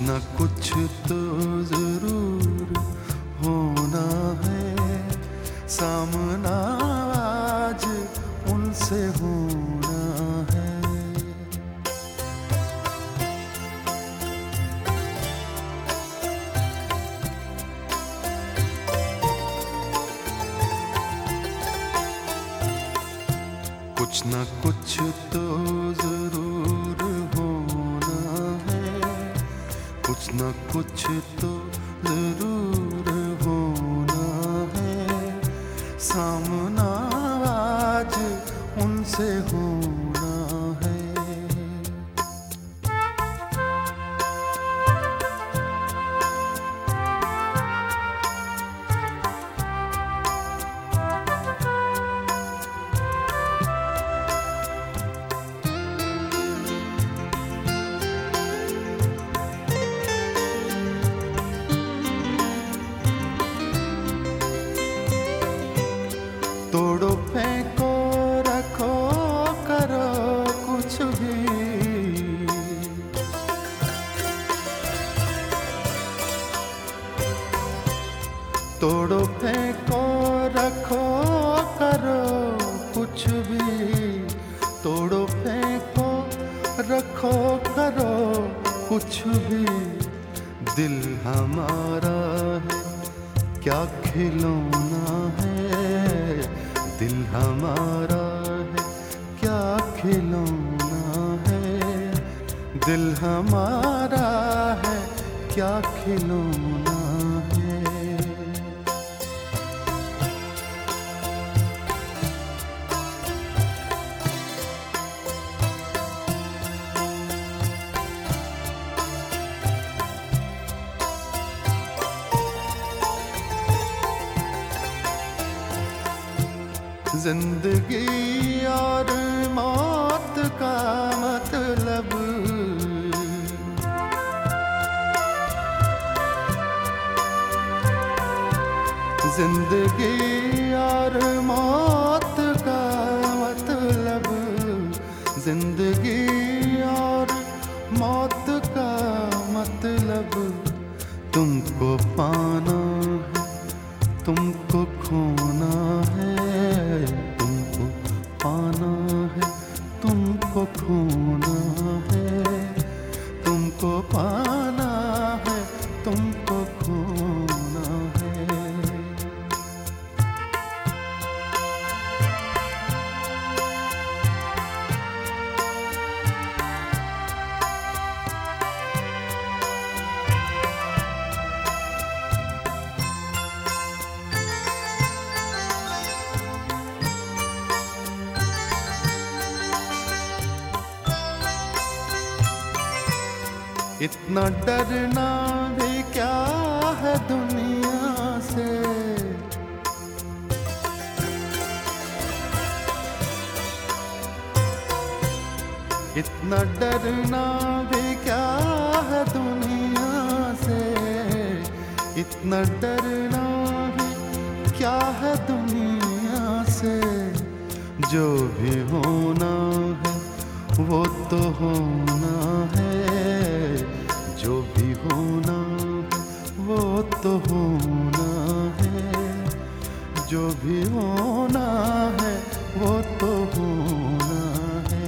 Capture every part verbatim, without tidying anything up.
न कुछ तो जरूर होना है, सामना आज उनसे होना है। कुछ न कुछ तो जरूर होना है, कुछ न कुछ तो जरूर होना है, सामना आज उनसे होना है। तोड़ो फेंको रखो करो कुछ भी, तोड़ो फेंको रखो करो कुछ भी, तोड़ो फेंको रखो करो कुछ भी। दिल हमारा है क्या खिलौना है, दिल हमारा है क्या खिलौना है, दिल हमारा है क्या खिलौना है। जिंदगी और मौत का मतलब, जिंदगी और मौत का मतलब, जिंदगी और मौत का मतलब। तुमको पाना है तुमको खोना है, तुमको पाना है तुमको खोना है, तुमको पाना है तुमको खोना है। इतना डरना भी क्या है दुनिया से, इतना डरना भी क्या है दुनिया से, इतना डरना भी क्या है दुनिया से। जो भी होना है वो तो होना है, जो भी होना है वो तो होना है, जो भी होना है वो तो होना है।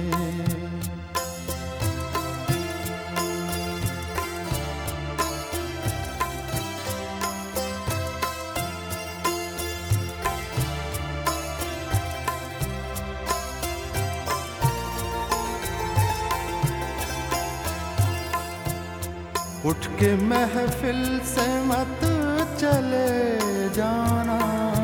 उठ के महफिल से मत चले जाना,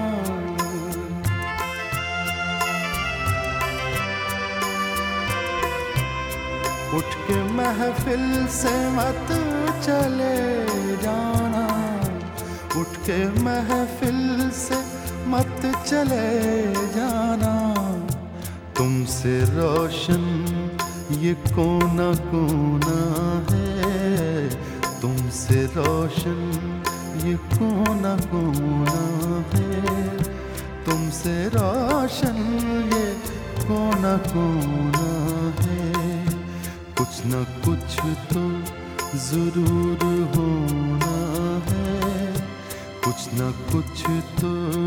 उठ के महफिल से मत चले जाना, उठ के महफिल से मत चले जाना। तुमसे रोशन ये कोना कोना है, तुमसे रोशन ये कोना कोना है, तुमसे रोशन ये कोना कोना है। कुछ न कुछ तो जरूर होना है कुछ ना कुछ तो